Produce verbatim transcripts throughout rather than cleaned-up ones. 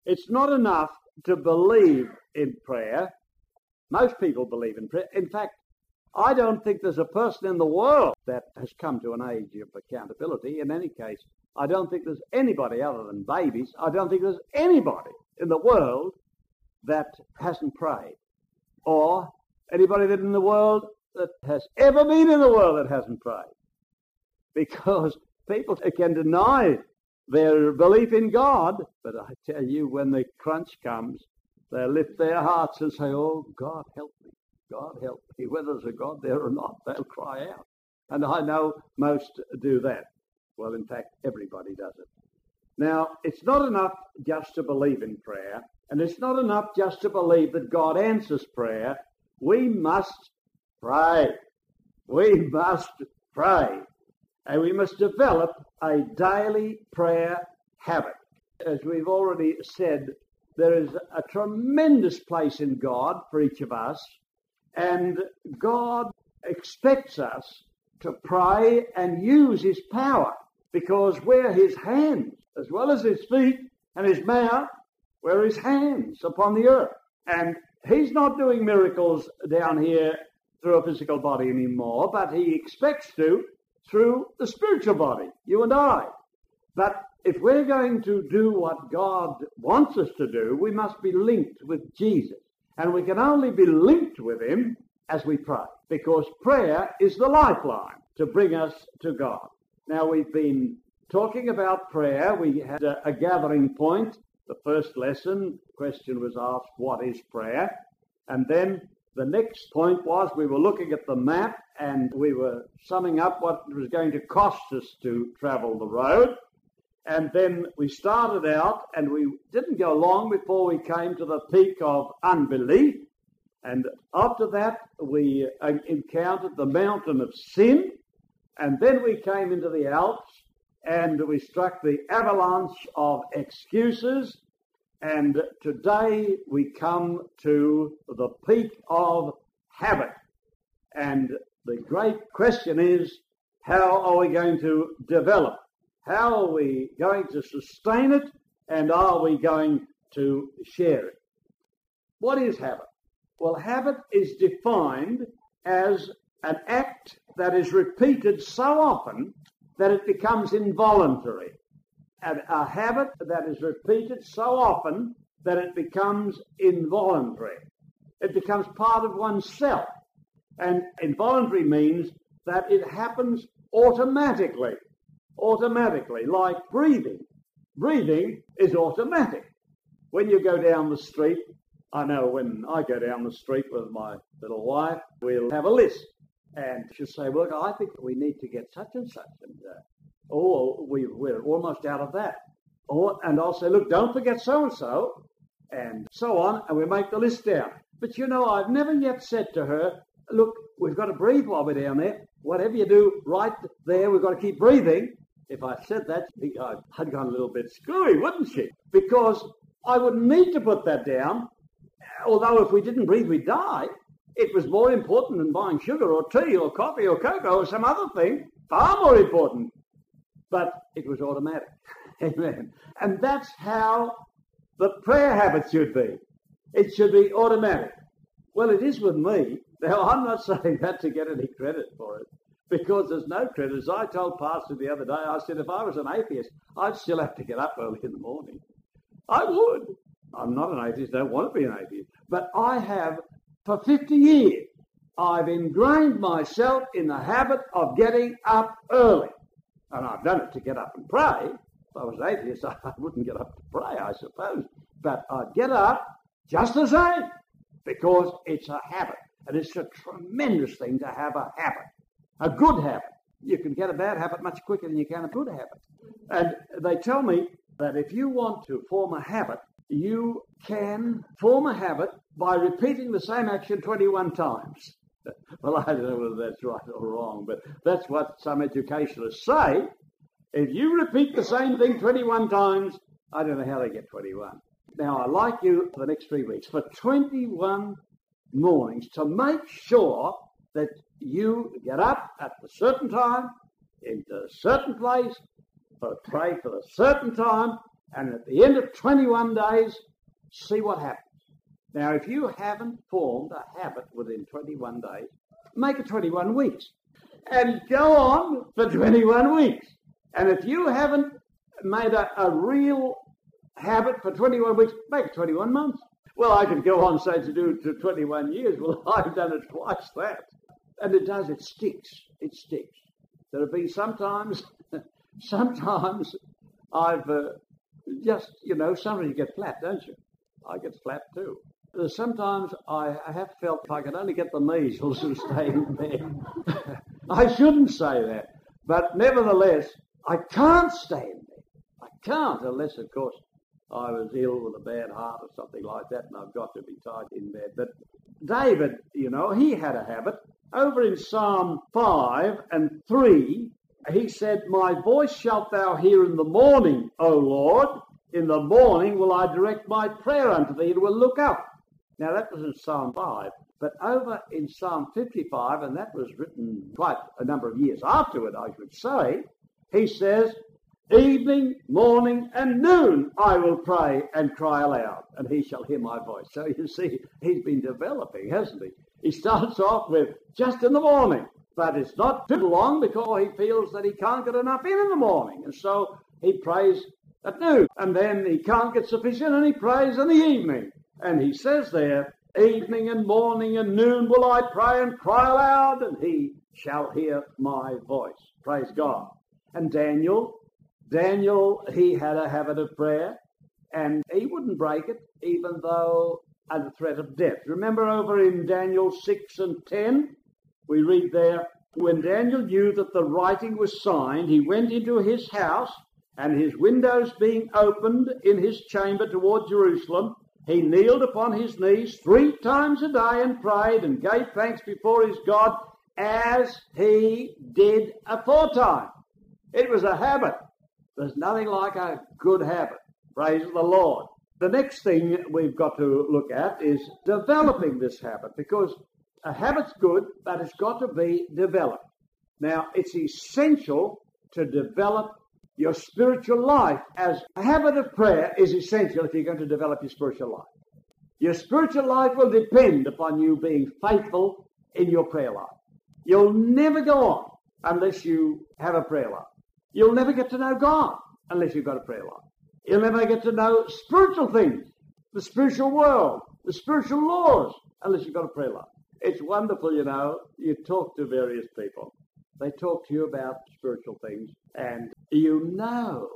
It's not enough to believe in prayer. Most people believe in prayer. In fact, I don't think there's a person in the world that has come to an age of accountability. In any case, I don't think there's anybody other than babies. I don't think there's anybody in the world that hasn't prayed, or anybody that in the world that has ever been in the world that hasn't prayed. Because people can deny their belief in God, but I tell you, when the crunch comes, they lift their hearts and say, oh, God, help me. God, help me. Whether there's a God there or not, they'll cry out. And I know most do that. Well, in fact, everybody does it. Now, it's not enough just to believe in prayer, and it's not enough just to believe that God answers prayer. We must pray. We must pray. And we must develop a daily prayer habit. As we've already said, there is a tremendous place in God for each of us, and God expects us to pray and use his power, because we're his hands, as well as his feet and his mouth, we're his hands upon the earth. And he's not doing miracles down here through a physical body anymore, but he expects to through the spiritual body, you and I. But if we're going to do what God wants us to do, we must be linked with Jesus. And we can only be linked with him as we pray, because prayer is the lifeline to bring us to God. Now, we've been talking about prayer. We had a, a gathering point. The first lesson, the question was asked, what is prayer? And then the next point was we were looking at the map and we were summing up what it was going to cost us to travel the road. And then we started out, and we didn't go long before we came to the peak of unbelief. And after that, we encountered the mountain of sin. And then we came into the Alps, and we struck the avalanche of excuses. And today we come to the peak of habit. And the great question is, how are we going to develop? How are we going to sustain it, and are we going to share it? What is habit? Well, habit is defined as an act that is repeated so often that it becomes involuntary. And a habit that is repeated so often that it becomes involuntary. It becomes part of oneself. And involuntary means that it happens automatically. Automatically, like breathing. Breathing is automatic. When you go down the street, I know when I go down the street with my little wife, we'll have a list. And she'll say, well, I think we need to get such and such. And, uh, oh, we, we're almost out of that. Or, and I'll say, look, don't forget so-and-so, and so on, and we make the list down. But, you know, I've never yet said to her, look, we've got to breathe while we're down there. Whatever you do right there, we've got to keep breathing. If I said that, I'd gone a little bit screwy, wouldn't she? Because I wouldn't need to put that down. Although if we didn't breathe, we'd die. It was more important than buying sugar or tea or coffee or cocoa or some other thing. Far more important. But it was automatic. Amen. And that's how the prayer habit should be. It should be automatic. Well, it is with me. Now, I'm not saying that to get any credit for it, because there's no credit. As I told Pastor the other day, I said, if I was an atheist, I'd still have to get up early in the morning. I would. I'm not an atheist, don't want to be an atheist. But I have, for fifty years, I've ingrained myself in the habit of getting up early. And I've done it to get up and pray. If I was an atheist, I wouldn't get up to pray, I suppose. But I'd get up just the same, because it's a habit. And it's a tremendous thing to have a habit, a good habit. You can get a bad habit much quicker than you can a good habit. And they tell me that if you want to form a habit, you can form a habit by repeating the same action twenty-one times. Well, I don't know whether that's right or wrong, but that's what some educationalists say. If you repeat the same thing twenty-one times, I don't know how they get twenty-one. Now, I'd like you for the next three weeks, for twenty-one mornings, to make sure that you get up at a certain time, into a certain place, or pray for a certain time, And at the end of twenty-one days, see what happens. Now, if you haven't formed a habit within twenty-one days, make it twenty-one weeks. And go on for twenty-one weeks. And if you haven't made a, a real habit for twenty-one weeks, make it twenty-one months. Well, I could go on, say, to do it to twenty-one years. Well, I've done it twice that. And it does, it sticks. It sticks. There have been sometimes, sometimes I've uh, just, you know, sometimes you get flat, don't you? I get flat too. Uh, sometimes I, I have felt if I could only get the measles and stay in bed. I shouldn't say that. But nevertheless, I can't stay in bed. I can't, unless, of course, I was ill with a bad heart or something like that, and I've got to be tied in bed. But David, you know, he had a habit. Over in Psalm five and three, he said, "My voice shalt thou hear in the morning, O Lord. In the morning will I direct my prayer unto thee, and will look up." Now, that was in Psalm five. But over in Psalm fifty-five, and that was written quite a number of years afterward, I should say, he says, "Evening, morning, and noon I will pray and cry aloud, and he shall hear my voice." So you see, he's been developing, hasn't he? He starts off with just in the morning, but it's not too long because he feels that he can't get enough in in the morning. And so he prays at noon, and then he can't get sufficient, and he prays in the evening. And he says there, "Evening and morning and noon will I pray and cry aloud, and he shall hear my voice." Praise God. And Daniel, Daniel, he had a habit of prayer, and he wouldn't break it, even though under threat of death. Remember over in Daniel six and ten, we read there, "When Daniel knew that the writing was signed, he went into his house, and his windows being opened in his chamber toward Jerusalem, he kneeled upon his knees three times a day and prayed and gave thanks before his God as he did aforetime." It was a habit. There's nothing like a good habit. Praise the Lord. The next thing we've got to look at is developing this habit, because a habit's good, but it's got to be developed. Now, it's essential to develop your spiritual life, as a habit of prayer is essential if you're going to develop your spiritual life. Your spiritual life will depend upon you being faithful in your prayer life. You'll never go on unless you have a prayer life. You'll never get to know God unless you've got a prayer life. You'll never get to know spiritual things, the spiritual world, the spiritual laws, unless you've got a prayer life. It's wonderful, you know, you talk to various people. They talk to you about spiritual things, and you know,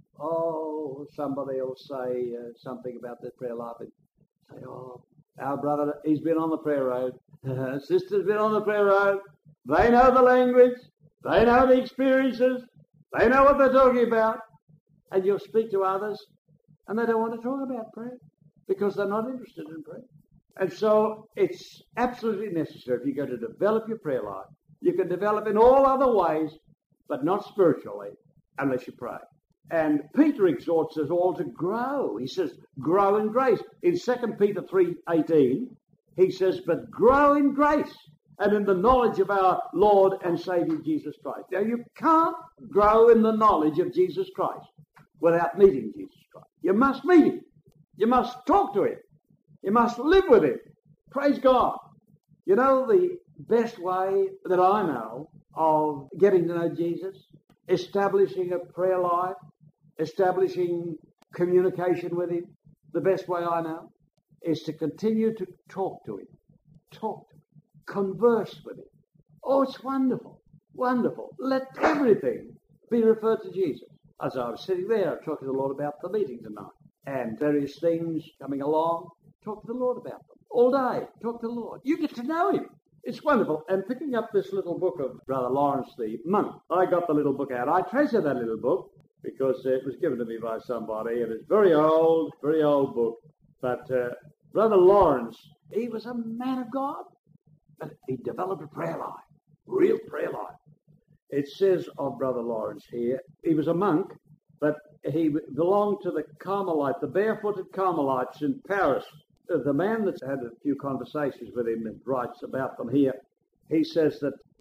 oh, somebody will say uh, something about their prayer life, and say, "Oh, our brother, he's been on the prayer road. Sister's been on the prayer road. They know the language. They know the experiences. They know what they're talking about." And you'll speak to others, and they don't want to talk about prayer because they're not interested in prayer. And so it's absolutely necessary if you're going to develop your prayer life. You can develop in all other ways, but not spiritually, unless you pray. And Peter exhorts us all to grow. He says, grow in grace. In Second Peter three eighteen, he says, "But grow in grace and in the knowledge of our Lord and Saviour Jesus Christ." Now, you can't grow in the knowledge of Jesus Christ without meeting Jesus Christ. You must meet him. You must talk to him. You must live with him. Praise God. You know, the best way that I know of getting to know Jesus, establishing a prayer life, establishing communication with him, the best way I know is to continue to talk to him, talk to him, converse with him. Oh, it's wonderful, wonderful. Let everything be referred to Jesus. As I was sitting there talking to the Lord about the meeting tonight and various things coming along, talk to the Lord about them. All day, talk to the Lord. You get to know him. It's wonderful. And picking up this little book of Brother Lawrence the monk, I got the little book out. I treasure that little book because it was given to me by somebody, and it's very old, very old book. But uh, Brother Lawrence, he was a man of God, but he developed a prayer life, real prayer life. It says of Brother Lawrence here, he was a monk, but he belonged to the Carmelite, the barefooted Carmelites in Paris. The man that's had a few conversations with him and writes about them here, he says that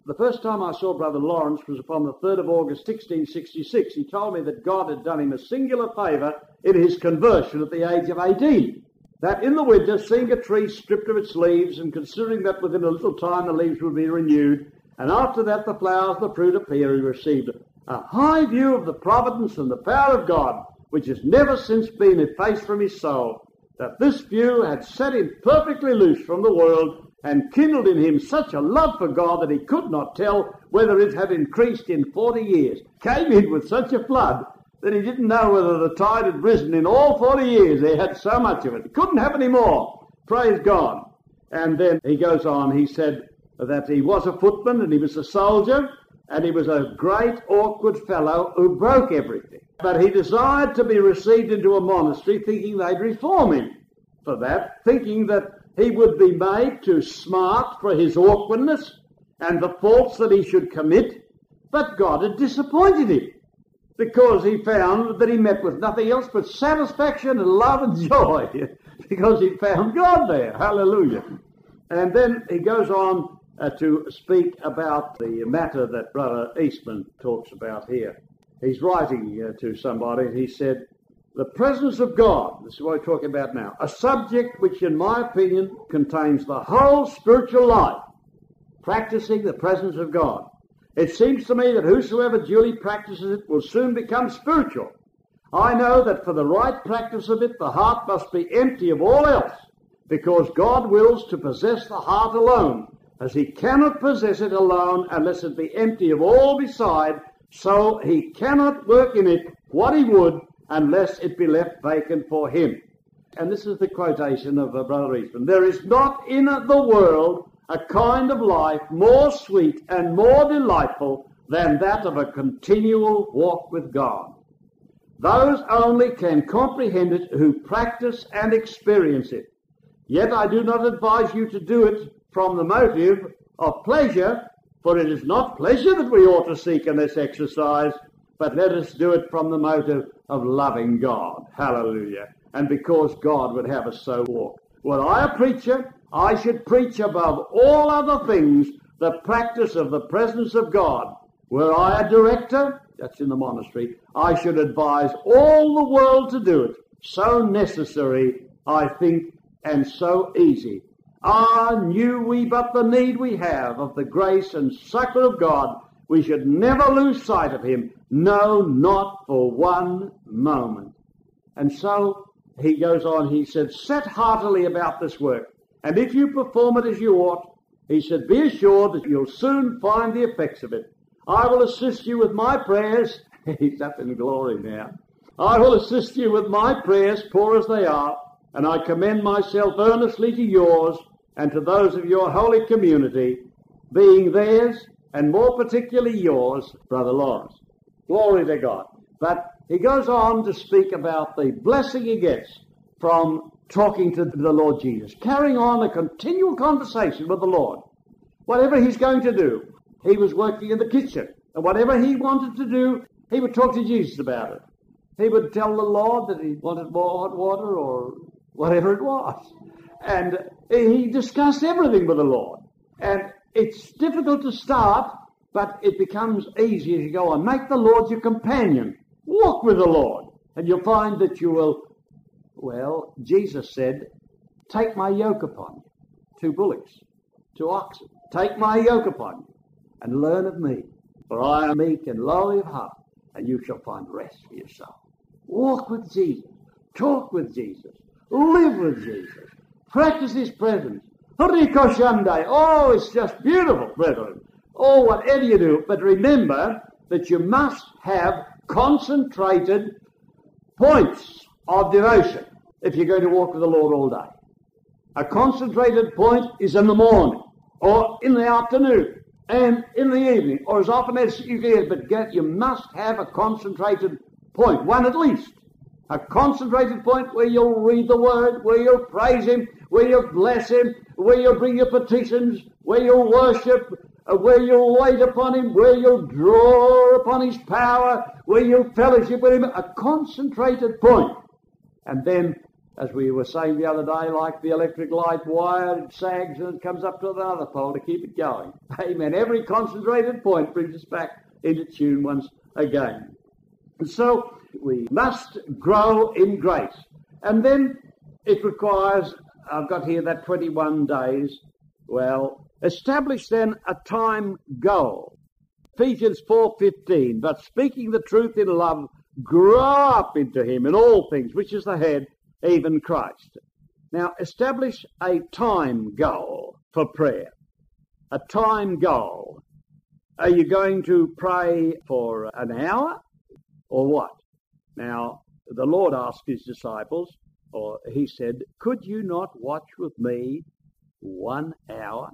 The first time I saw Brother Lawrence was upon the third of August, sixteen sixty-six. He told me that God had done him a singular favour in his conversion at the age of eighteen. That in the winter, seeing a tree stripped of its leaves, and considering that within a little time the leaves would be renewed, and after that the flowers, the fruit appear, he received a high view of the providence and the power of God, which has never since been effaced from his soul, that this view had set him perfectly loose from the world, and kindled in him such a love for God that he could not tell whether it had increased in forty years. Came in with such a flood that he didn't know whether the tide had risen in all forty years. They had so much of it. He couldn't have any more. Praise God. And then he goes on, he said that he was a footman and he was a soldier, and he was a great awkward fellow who broke everything. But he desired to be received into a monastery, thinking they'd reform him for that, thinking that he would be made to smart for his awkwardness and the faults that he should commit. But God had disappointed him, because he found that he met with nothing else but satisfaction and love and joy, because he found God there. Hallelujah. And then he goes on uh, to speak about the matter that Brother Eastman talks about here. He's writing uh, to somebody, and he said, the presence of God, this is what we're talking about now, a subject which in my opinion contains the whole spiritual life, practicing the presence of God. It seems to me that whosoever duly practices it will soon become spiritual. I know that for the right practice of it, the heart must be empty of all else, because God wills to possess the heart alone, as he cannot possess it alone unless it be empty of all beside, so he cannot work in it what he would unless it be left vacant for him. And this is the quotation of uh, Brother Eastman. There is not in the world a kind of life more sweet and more delightful than that of a continual walk with God. Those only can comprehend it who practice and experience it. Yet I do not advise you to do it from the motive of pleasure, for it is not pleasure that we ought to seek in this exercise, but let us do it from the motive of loving God. Hallelujah. And because God would have us so walk. Were I a preacher, I should preach above all other things the practice of the presence of God. Were I a director, that's in the monastery, I should advise all the world to do it. So necessary, I think, and so easy. Ah, knew we but the need we have of the grace and succor of God, we should never lose sight of him, no, not for one moment. And so he goes on, he said, set heartily about this work, and if you perform it as you ought, he said, be assured that you'll soon find the effects of it. I will assist you with my prayers. He's up in glory now. I will assist you with my prayers, poor as they are, and I commend myself earnestly to yours and to those of your holy community, being theirs, and more particularly yours, Brother Lawrence. Glory to God. But he goes on to speak about the blessing he gets from talking to the Lord Jesus, carrying on a continual conversation with the Lord. Whatever he's going to do, he was working in the kitchen, and whatever he wanted to do, he would talk to Jesus about it. He would tell the Lord that he wanted more hot water or whatever it was. And he discussed everything with the Lord. And it's difficult to start, but it becomes easy as you go on. Make the Lord your companion. Walk with the Lord, and you'll find that you will, well, Jesus said, take my yoke upon you. Two bullocks, two oxen. Take my yoke upon you, and learn of me. For I am meek and lowly of heart, and you shall find rest for your soul. Walk with Jesus. Talk with Jesus. Live with Jesus. Practice his presence. Oh, it's just beautiful, brethren. Oh, whatever you do. But remember that you must have concentrated points of devotion if you're going to walk with the Lord all day. A concentrated point is in the morning, or in the afternoon, and in the evening, or as often as you can. But get, you must have a concentrated point, one at least. A concentrated point where you'll read the Word, where you'll praise him, where you'll bless him, where you'll bring your petitions, where you'll worship, where you'll wait upon him, where you'll draw upon his power, where you'll fellowship with him. A concentrated point. And then as we were saying the other day, like the electric light wire, it sags and it comes up to another pole to keep it going. Amen. Every concentrated point brings us back into tune once again. And so we must grow in grace. And then it requires, I've got here that twenty-one days. Well, establish then a time goal. Ephesians four fifteen, but speaking the truth in love, grow up into him in all things, which is the head, even Christ. Now, establish a time goal for prayer. A time goal. Are you going to pray for an hour or what? Now, the Lord asked his disciples, or he said, could you not watch with me one hour?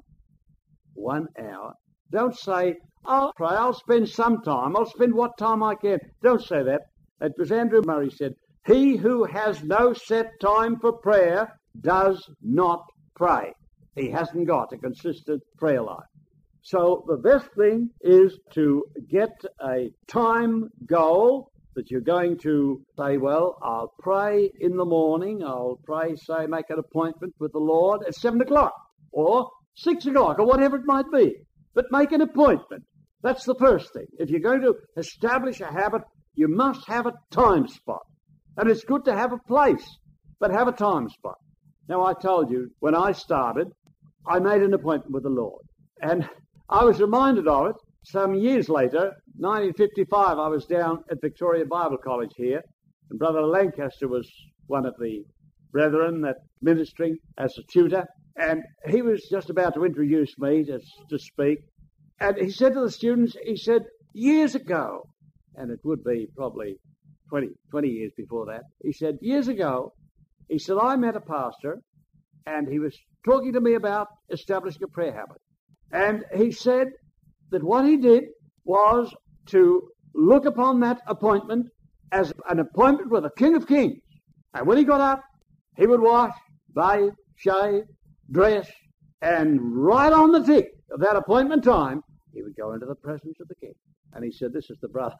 One hour. Don't say, I'll pray, I'll spend some time, I'll spend what time I can. Don't say that. It was Andrew Murray said, he who has no set time for prayer does not pray. He hasn't got a consistent prayer life. So the best thing is to get a time goal that you're going to say, well, I'll pray in the morning, I'll pray, say, make an appointment with the Lord at seven o'clock or six o'clock or whatever it might be. But make an appointment. That's the first thing. If you're going to establish a habit, you must have a time spot. And it's good to have a place, but have a time spot. Now, I told you, when I started, I made an appointment with the Lord. And I was reminded of it some years later. nineteen fifty-five, I was down at Victoria Bible College here, and Brother Lancaster was one of the brethren that ministering as a tutor, and he was just about to introduce me to, to speak. And he said to the students, he said, years ago, and it would be probably twenty, twenty years before that, he said, years ago, he said, I met a pastor, and he was talking to me about establishing a prayer habit. And he said that what he did was to look upon that appointment as an appointment with the King of Kings. And when he got up, he would wash, bathe, shave, dress, and right on the tick of that appointment time, he would go into the presence of the King. And he said, this is the brother.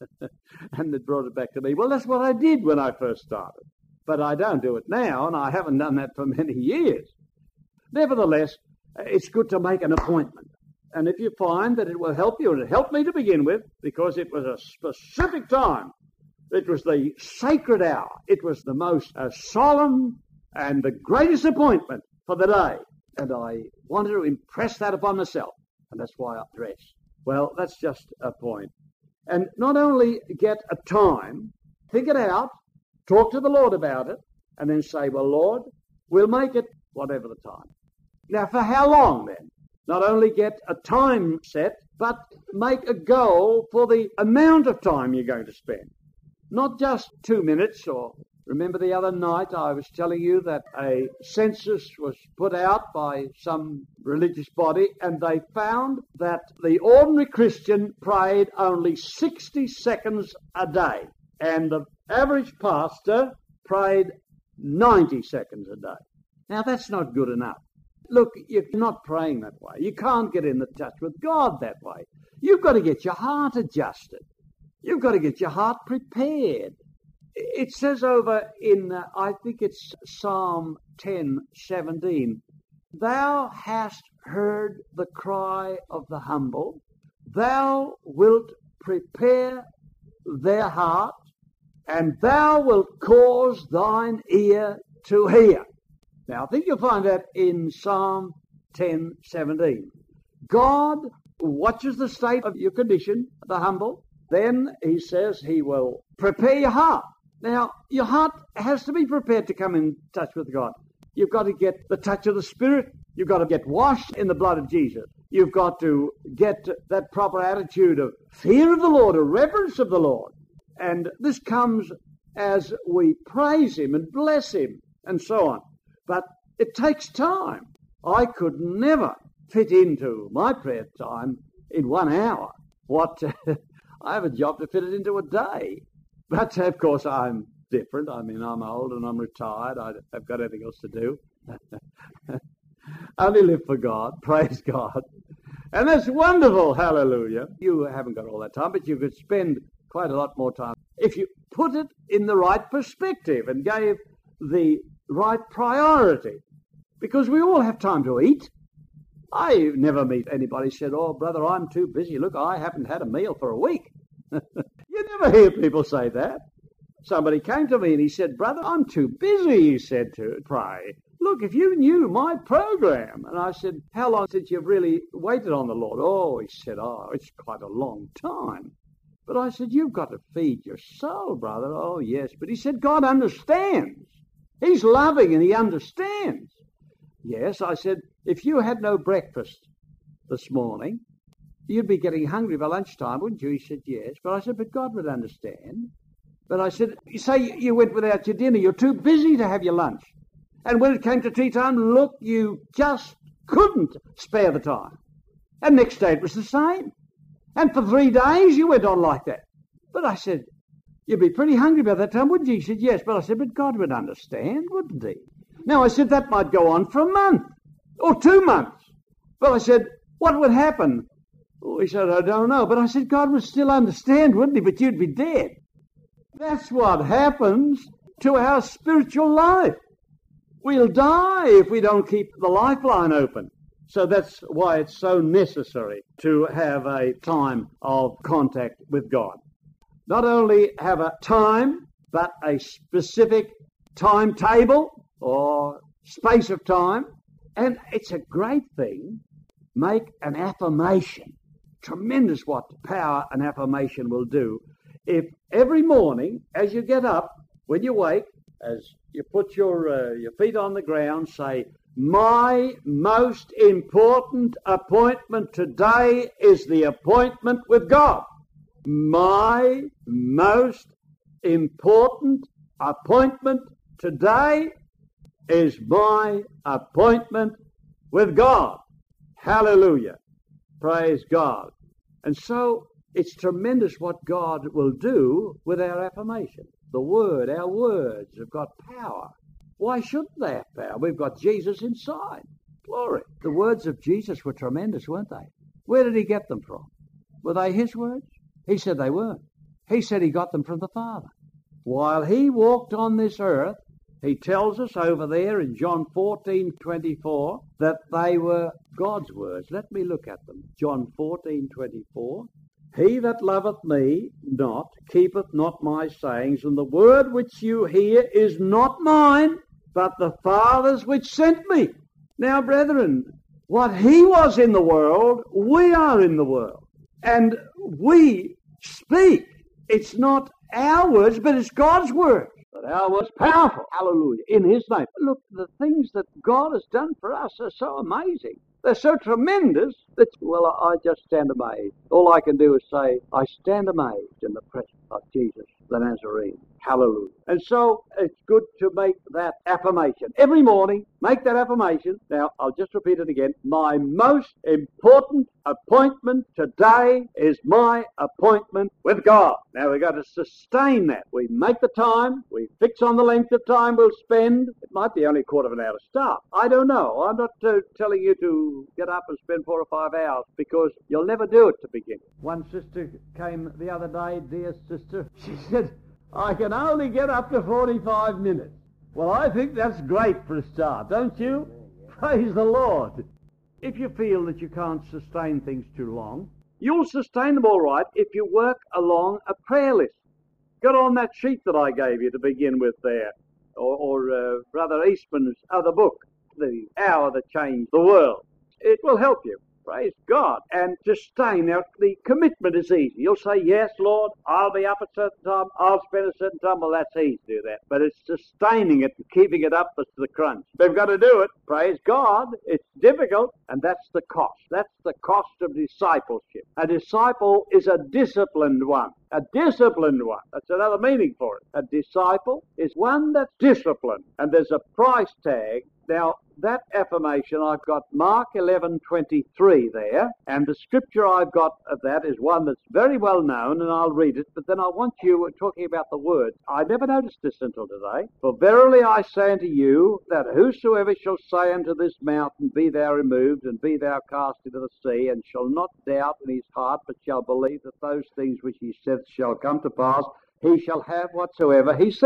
And it brought it back to me. Well, that's what I did when I first started. But I don't do it now, and I haven't done that for many years. Nevertheless, it's good to make an appointment. And if you find that it will help you, and it helped me to begin with, because it was a specific time. It was the sacred hour. It was the most uh, solemn and the greatest appointment for the day. And I wanted to impress that upon myself. And that's why I dress. Well, that's just a point. And not only get a time, think it out, talk to the Lord about it, and then say, well, Lord, we'll make it whatever the time. Now, for how long then? Not only get a time set, but make a goal for the amount of time you're going to spend. Not just two minutes or... Remember the other night I was telling you that a census was put out by some religious body, and they found that the ordinary Christian prayed only sixty seconds a day, and the average pastor prayed ninety seconds a day. Now that's not good enough. Look, you're not praying that way. You can't get in the touch with God that way. You've got to get your heart adjusted. You've got to get your heart prepared. It says over in, uh, I think it's Psalm ten seventeen, thou hast heard the cry of the humble, thou wilt prepare their heart, and thou wilt cause thine ear to hear. Now, I think you'll find that in Psalm ten seventeen. God watches the state of your condition, the humble. Then he says he will prepare your heart. Now, your heart has to be prepared to come in touch with God. You've got to get the touch of the Spirit. You've got to get washed in the blood of Jesus. You've got to get that proper attitude of fear of the Lord, a reverence of the Lord. And this comes as we praise him and bless him and so on. But it takes time. I could never fit into my prayer time in one hour. What? I have a job to fit it into a day. But, of course, I'm different. I mean, I'm old and I'm retired. I haven't got anything else to do. I only live for God. Praise God. And that's wonderful. Hallelujah. You haven't got all that time, but you could spend quite a lot more time if you put it in the right perspective and gave the right priority, because we all have time to eat. I never meet anybody said, "Oh, brother, I'm too busy. Look, I haven't had a meal for a week." You never hear people say that. Somebody came to me and he said, "Brother, I'm too busy," he said, "to pray. Look, if you knew my program." And I said, "How long since you've really waited on the Lord?" "Oh," he said, "oh, it's quite a long time." But I said, "You've got to feed your soul, brother." "Oh, yes." But he said, "God understands. He's loving and he understands." "Yes," I said, "if you had no breakfast this morning, you'd be getting hungry by lunchtime, wouldn't you?" He said, "Yes." But I said, "But God would understand." But I said, "You say you went without your dinner. You're too busy to have your lunch. And when it came to tea time, look, you just couldn't spare the time." And next day it was the same. And for three days you went on like that. But I said, "You'd be pretty hungry by that time, wouldn't you?" He said, "Yes." But I said, "But God would understand, wouldn't he?" Now I said, that might go on for a month or two months. But I said, what would happen? Oh, he said, "I don't know." But I said, God would still understand, wouldn't he? But you'd be dead. That's what happens to our spiritual life. We'll die if we don't keep the lifeline open. So that's why it's so necessary to have a time of contact with God. Not only have a time, but a specific timetable or space of time. And it's a great thing. Make an affirmation. Tremendous what power an affirmation will do. If every morning, as you get up, when you wake, as you put your uh, your feet on the ground, say, "My most important appointment today is the appointment with God. My most important appointment today is my appointment with God." Hallelujah. Praise God. And so it's tremendous what God will do with our affirmation. The Word, our words have got power. Why shouldn't they have power? We've got Jesus inside. Glory. The words of Jesus were tremendous, weren't they? Where did he get them from? Were they his words? He said they weren't. He said he got them from the Father. While he walked on this earth, he tells us over there in John fourteen twenty-four that they were God's words. Let me look at them. John fourteen twenty-four. "He that loveth me not keepeth not my sayings, and the word which you hear is not mine, but the Father's which sent me." Now, brethren, what he was in the world, we are in the world. And we speak. It's not our words, but it's God's word. But our word's powerful. Hallelujah. In his name. Look, the things that God has done for us are so amazing. They're so tremendous that, well, I just stand amazed. All I can do is say, I stand amazed in the presence of Jesus the Nazarene. Hallelujah. And so it's good to make that affirmation. Every morning, make that affirmation. Now, I'll just repeat it again. My most important appointment today is my appointment with God. Now, we've got to sustain that. We make the time. We fix on the length of time we'll spend. It might be only a quarter of an hour to start. I don't know. I'm not uh, telling you to get up and spend four or five hours, because you'll never do it to begin. One sister came the other day, dear sister. She said, "I can only get up to forty-five minutes. Well, I think that's great for a start, don't you? Praise the Lord. If you feel that you can't sustain things too long, you'll sustain them all right if you work along a prayer list. Get on that sheet that I gave you to begin with there, or, or uh, Brother Eastman's other book, The Hour That Changed the World. It will help you. Praise God. And to stay. Now, the commitment is easy. You'll say, "Yes, Lord, I'll be up at a certain time. I'll spend a certain time." Well, that's easy to do that. But it's sustaining it and keeping it up that's the crunch. They've got to do it. Praise God. It's difficult, and that's the cost. That's the cost of discipleship. A disciple is a disciplined one. A disciplined one. That's another meaning for it. A disciple is one that's disciplined, and there's a price tag. Now, that affirmation, I've got Mark eleven twenty-three there, and the scripture I've got of that is one that's very well known, and I'll read it, but then I want you talking about the words. I never noticed this until today. "For verily I say unto you, that whosoever shall say unto this mountain, Be thou removed, and be thou cast into the sea, and shall not doubt in his heart, but shall believe that those things which he saith shall come to pass, he shall have whatsoever he saith."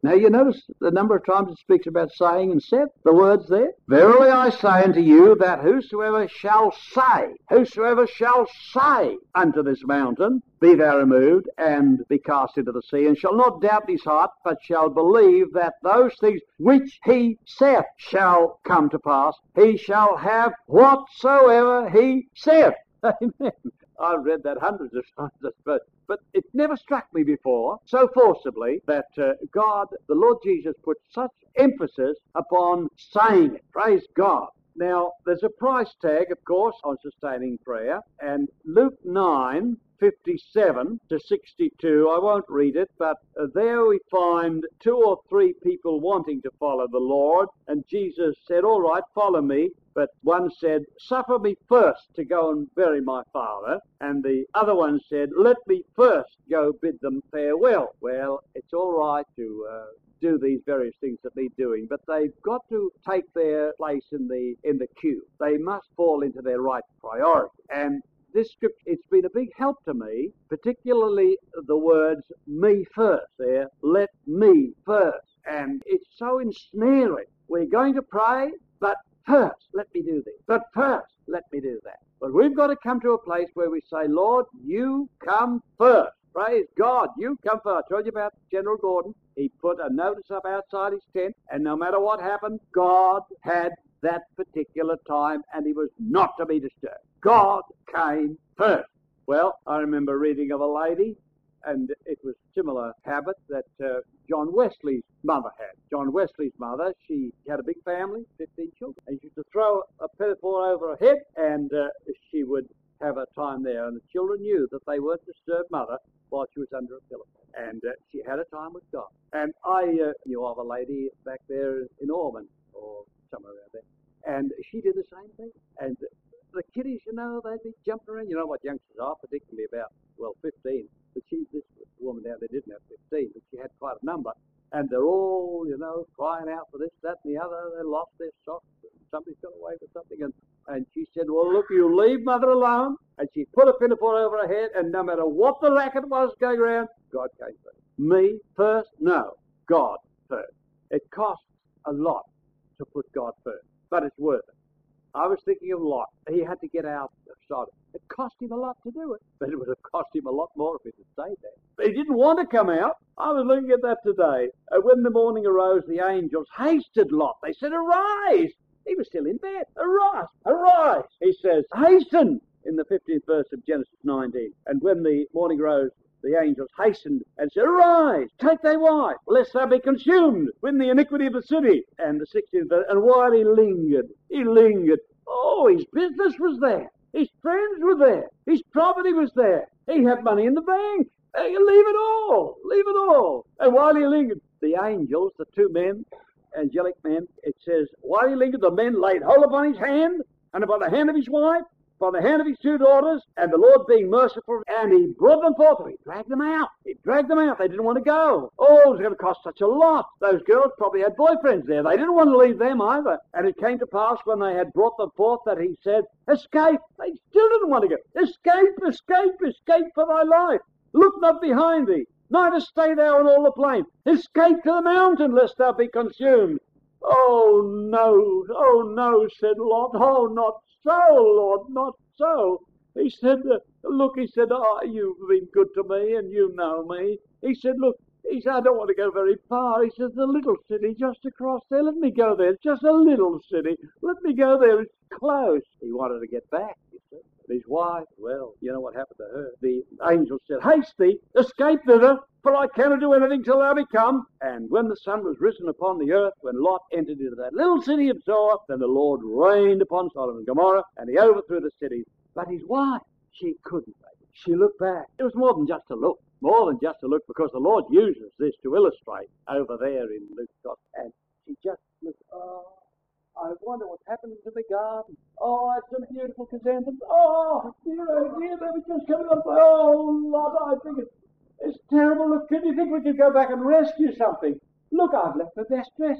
Now you notice the number of times it speaks about saying and said, the words there. Verily I say unto you that whosoever shall say, whosoever shall say unto this mountain, be thou removed and be cast into the sea, and shall not doubt in his heart, but shall believe that those things which he saith shall come to pass, he shall have whatsoever he saith. Amen. I've read that hundreds of times, but, but it never struck me before so forcibly that uh, God, the Lord Jesus, put such emphasis upon saying it. Praise God. Now, there's a price tag, of course, on sustaining prayer, and Luke nine, fifty-seven to sixty-two, I won't read it, but uh, there we find two or three people wanting to follow the Lord, and Jesus said, all right, follow me. But one said, suffer me first to go and bury my father. And the other one said, let me first go bid them farewell. Well, it's all right to uh, do these various things that need doing, but they've got to take their place in the in the queue. They must fall into their right priority. And this scripture, it's been a big help to me, particularly the words, me first there, let me first. And it's so ensnaring. We're going to pray, but first, let me do this. But first, let me do that. But we've got to come to a place where we say, Lord, you come first. Praise God, you come first. I told you about General Gordon. He put a notice up outside his tent, and no matter what happened, God had that particular time, and he was not to be disturbed. God came first. Well, I remember reading of a lady, and it was a similar habit that uh, John Wesley's mother had. John Wesley's mother, she had a big family, fifteen children, and she used to throw a pinafore over her head, and uh, she would have a time there, and the children knew that they weren't to disturb mother while she was under a pillow. And uh, she had a time with God. And I uh, knew of a lady back there in Ormond, or somewhere around there, and she did the same thing. And the kiddies, you know, they'd be jumping around. You know what youngsters are, particularly about, well, fifteen. But she, this woman down there didn't have fifteen, but she had quite a number. And they're all, you know, crying out for this, that, and the other. They lost their socks. Somebody's got away with something. And, and she said, well, look, you leave mother alone. And she put a pinafore over her head, and no matter what the racket was going around, God came first. Me first? No. God first. It costs a lot to put God first, but it's worth it. I was thinking of Lot. He had to get out of Sodom. It cost him a lot to do it, but it would have cost him a lot more if he had stayed there. But he didn't want to come out. I was looking at that today. Uh, when the morning arose, the angels hasted Lot. They said, arise! He was still in bed. Arise! Arise! He says, hasten! In the fifteenth verse of Genesis nineteen. And when the morning rose, the angels hastened and said, arise, take thy wife, lest thou be consumed with the iniquity of the city. And the sixteenth verse, and while he lingered, he lingered. Oh, his business was there. His friends were there. His property was there. He had money in the bank. Hey, leave it all. Leave it all. And while he lingered, the angels, the two men, angelic men, it says, while he lingered, the men laid hold upon his hand and upon the hand of his wife, by the hand of his two daughters, and the Lord being merciful, and he brought them forth. He dragged them out. He dragged them out. They didn't want to go. Oh, it was going to cost such a lot. Those girls probably had boyfriends there. They didn't want to leave them either. And it came to pass when they had brought them forth that he said, escape. They still didn't want to go. Escape, escape, escape for thy life. Look not behind thee, neither stay thou in all the plain. Escape to the mountain, lest thou be consumed. Oh, no, oh, no, said Lot. Oh, not so, Lord, not so. He said, uh, look, he said, oh, you've been good to me and you know me. He said, look, he said, I don't want to go very far. He said, the little city just across there, let me go there. It's just a little city. Let me go there. It's close. He wanted to get back, he said. But his wife, well, you know what happened to her. The angel said, haste thee, escape thither, for I cannot do anything till thou be come. And when the sun was risen upon the earth, when Lot entered into that little city of Zoar, then the Lord rained upon Sodom and Gomorrah, and he overthrew the cities. But his wife, she couldn't. She looked back. It was more than just a look. More than just a look, because the Lord uses this to illustrate over there in Luke's gospel. And she just looked, oh, I wonder what's happening to the garden. Oh, it's some beautiful chrysanthemums. Oh, dear, oh, dear, they were just coming up. Oh, Lord, I think it's, it's terrible. Look, can you think we could go back and rescue something? Look, I've left my best dress.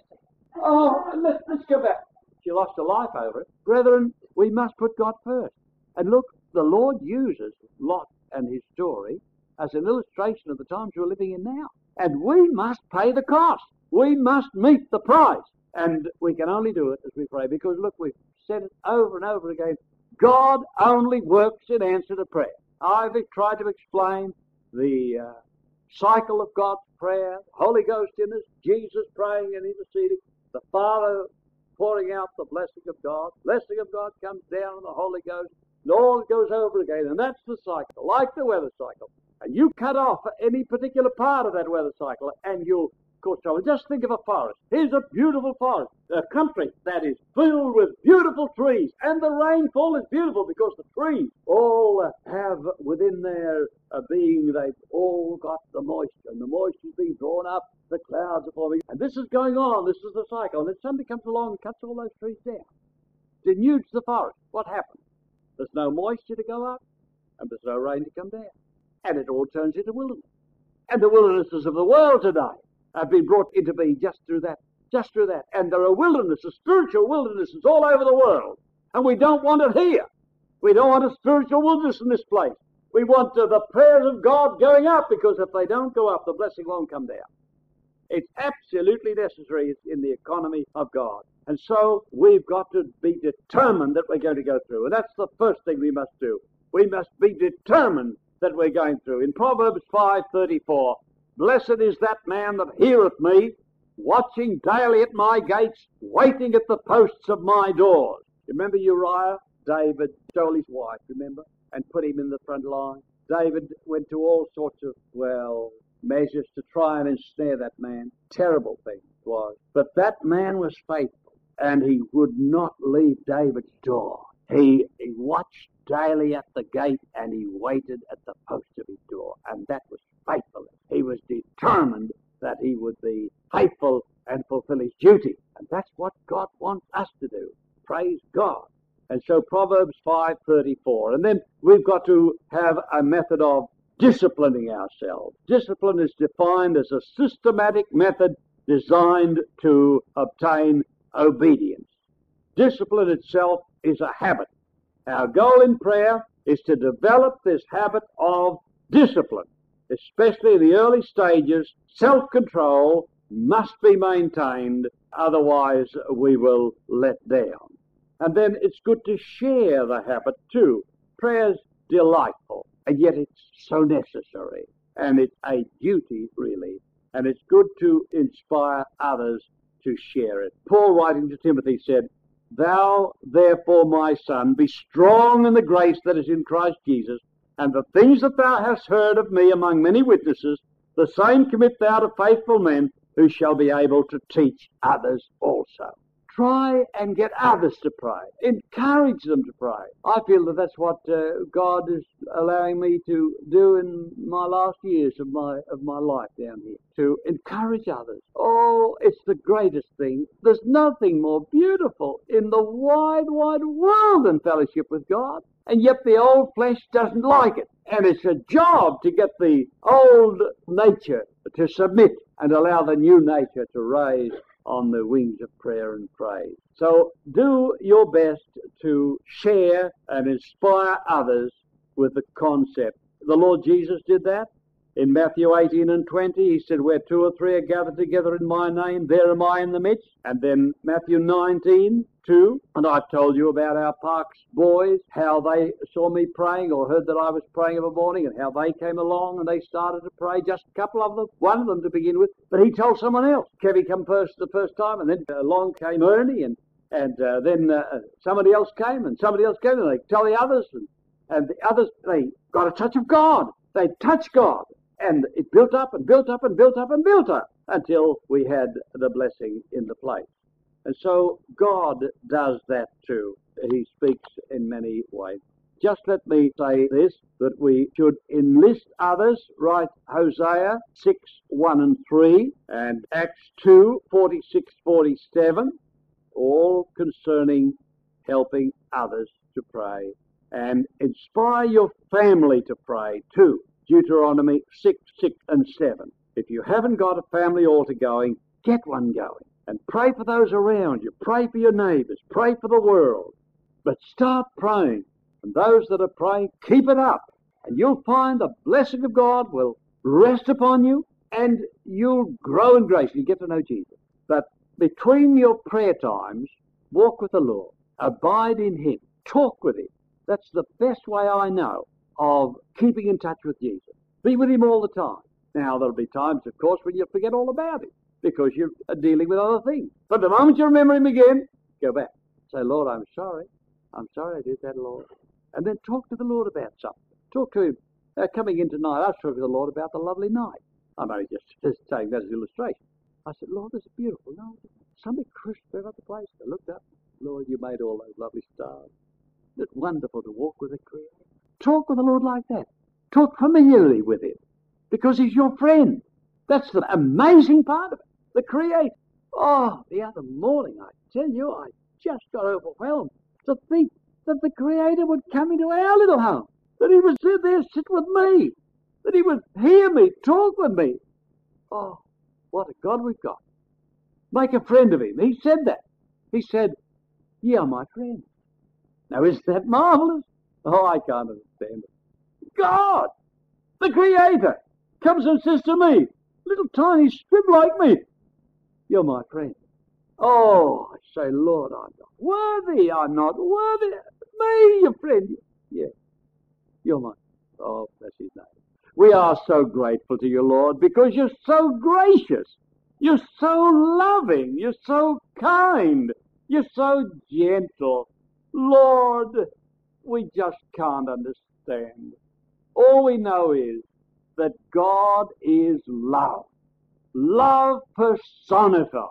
Oh, let's, let's go back. She lost her life over it. Brethren, we must put God first. And look, the Lord uses Lot and his story as an illustration of the times we're living in now. And we must pay the cost. We must meet the price. And we can only do it as we pray, because look, we've said it over and over again. God only works in answer to prayer. I've tried to explain the uh, cycle of God's prayer, Holy Ghost in us, Jesus praying and interceding, the Father pouring out the blessing of God, blessing of God comes down on the Holy Ghost, and all goes over again. And that's the cycle, like the weather cycle. And you cut off any particular part of that weather cycle, and you'll cause trouble. Just think of a forest. Here's a beautiful forest, a country that is filled with beautiful trees, and the rainfall is beautiful because the trees all uh, have within their uh, being, they've all got the moisture, and the moisture is being drawn up, the clouds are forming, and this is going on, this is the cycle, and then somebody comes along and cuts all those trees down, denudes the forest. What happens? There's no moisture to go up, and there's no rain to come down, and it all turns into wilderness. And the wildernesses of the world today have been brought into being just through that, just through that. And there are wildernesses, spiritual wildernesses all over the world. And we don't want it here. We don't want a spiritual wilderness in this place. We want uh, the prayers of God going up, because if they don't go up, the blessing won't come down. It's absolutely necessary in the economy of God. And so we've got to be determined that we're going to go through. And that's the first thing we must do. We must be determined that we're going through. In Proverbs five thirty-four, blessed is that man that heareth me, watching daily at my gates, waiting at the posts of my doors. Remember Uriah? David stole his wife, remember? And put him in the front line. David went to all sorts of, well, measures to try and ensnare that man. Terrible thing it was. But that man was faithful, and he would not leave David's door. He, he watched daily at the gate, and he waited at the post of his door, and that was faithfulness. He was determined that he would be faithful and fulfill his duty, and that's what God wants us to do. Praise God. And so Proverbs five thirty-four, and then we've got to have a method of disciplining ourselves. Discipline is defined as a systematic method designed to obtain obedience. Discipline itself is a habit. Our goal in prayer is to develop this habit of discipline, especially in the early stages. Self-control must be maintained, otherwise we will let down. And then it's good to share the habit too. Prayer's delightful, and yet it's so necessary, and it's a duty really, and it's good to inspire others to share it. Paul, writing to Timothy, said, Thou, therefore, my son, be strong in the grace that is in Christ Jesus, and the things that thou hast heard of me among many witnesses, the same commit thou to faithful men, who shall be able to teach others also. Try and get others to pray. Encourage them to pray. I feel that that's what uh, God is allowing me to do in my last years of my of my life down here, to encourage others. Oh, it's the greatest thing. There's nothing more beautiful in the wide, wide world than fellowship with God. And yet the old flesh doesn't like it. And it's a job to get the old nature to submit and allow the new nature to rise on the wings of prayer and praise. So do your best to share and inspire others with the concept. The Lord Jesus did that. In Matthew eighteen and twenty, he said, where two or three are gathered together in my name, there am I in the midst. And then Matthew nineteen, two, and I've told you about our Parks boys, how they saw me praying or heard that I was praying of a morning, and how they came along and they started to pray, just a couple of them, one of them to begin with, but he told someone else. Kevin come first the first time, and then along came Ernie, and, and uh, then uh, somebody else came, and somebody else came, and they tell the others, and, and the others, they got a touch of God. They touched God. And it built up and built up and built up and built up until we had the blessing in the place. And so God does that too. He speaks in many ways. Just let me say this, that we should enlist others, right? Hosea six, one and three, and Acts two, forty-six, forty-seven, all concerning helping others to pray. And inspire your family to pray too. Deuteronomy six, six and seven. If you haven't got a family altar going, get one going. And pray for those around you. Pray for your neighbours. Pray for the world. But start praying. And those that are praying, keep it up. And you'll find the blessing of God will rest upon you, and you'll grow in grace and you get to know Jesus. But between your prayer times, walk with the Lord. Abide in Him. Talk with Him. That's the best way I know of keeping in touch with Jesus. Be with Him all the time. Now, there'll be times, of course, when you forget all about Him because you're dealing with other things. But the moment you remember Him again, go back. Say, Lord, I'm sorry. I'm sorry I did that, Lord. And then talk to the Lord about something. Talk to Him. Uh, coming in tonight, I was talking to the Lord about the lovely night. I'm only just, just saying that as an illustration. I said, Lord, this is beautiful. No, something crisp about the place. I looked up. Lord, you made all those lovely stars. It's wonderful to walk with the Creator. Talk with the Lord like that. Talk familiarly with Him because He's your friend. That's the amazing part of it. The Creator. Oh, the other morning, I tell you, I just got overwhelmed to think that the Creator would come into our little home, that He would sit there, sit with me, that He would hear me, talk with me. Oh, what a God we've got. Make a friend of Him. He said that. He said, "You are my friend." Now, isn't that marvelous? Oh, I can't understand it. God, the Creator, comes and says to me, little tiny squib like me, "You're my friend." Oh, I say, Lord, I'm not worthy. I'm not worthy. Me, your friend. Yeah, you're mine. Oh, bless His name. We are so grateful to you, Lord, because you're so gracious. You're so loving. You're so kind. You're so gentle. Lord, we just can't understand. All we know is that God is love. Love personified.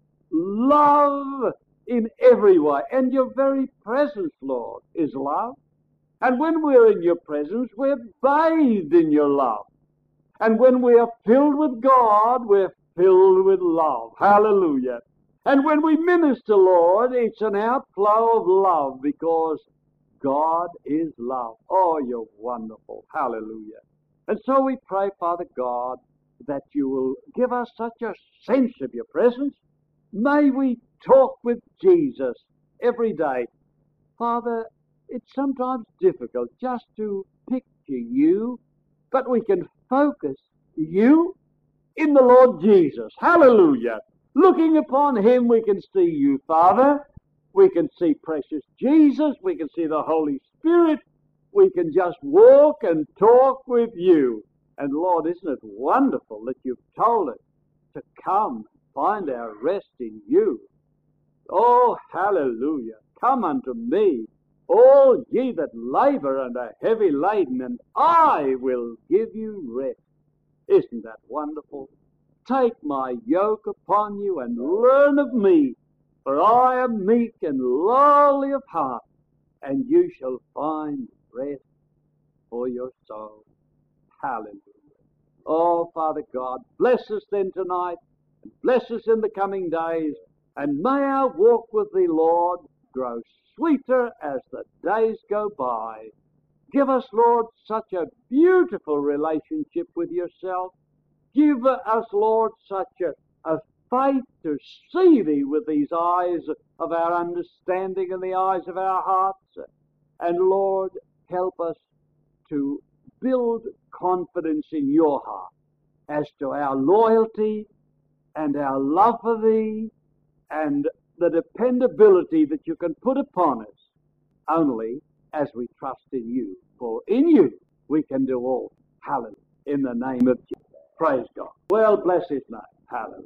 Love in every way. And your very presence, Lord, is love. And when we're in your presence, we're bathed in your love. And when we are filled with God, we're filled with love. Hallelujah. And when we minister, Lord, it's an outflow of love because God is love. Oh, you're wonderful. Hallelujah. And so we pray, Father God, that you will give us such a sense of your presence. May we talk with Jesus every day. Father, it's sometimes difficult just to picture you, but we can focus you in the Lord Jesus. Hallelujah. Looking upon Him, we can see you, Father. We can see precious Jesus. We can see the Holy Spirit. We can just walk and talk with you. And Lord, isn't it wonderful that you've told us to come find our rest in you? Oh, hallelujah. Come unto me, all ye that labor and are heavy laden, and I will give you rest. Isn't that wonderful? Take my yoke upon you and learn of me, for I am meek and lowly of heart, and you shall find rest for your soul. Hallelujah. Oh, Father God, bless us then tonight, and bless us in the coming days, and may our walk with thee, Lord, grow sweeter as the days go by. Give us, Lord, such a beautiful relationship with yourself. Give us, Lord, such a, a faith to see thee with these eyes of our understanding and the eyes of our hearts. And, Lord, help us to build confidence in your heart as to our loyalty and our love for thee and the dependability that you can put upon us only as we trust in you. For in you we can do all. Hallelujah. In the name of Jesus. Praise God. Well, bless His name. Hallelujah.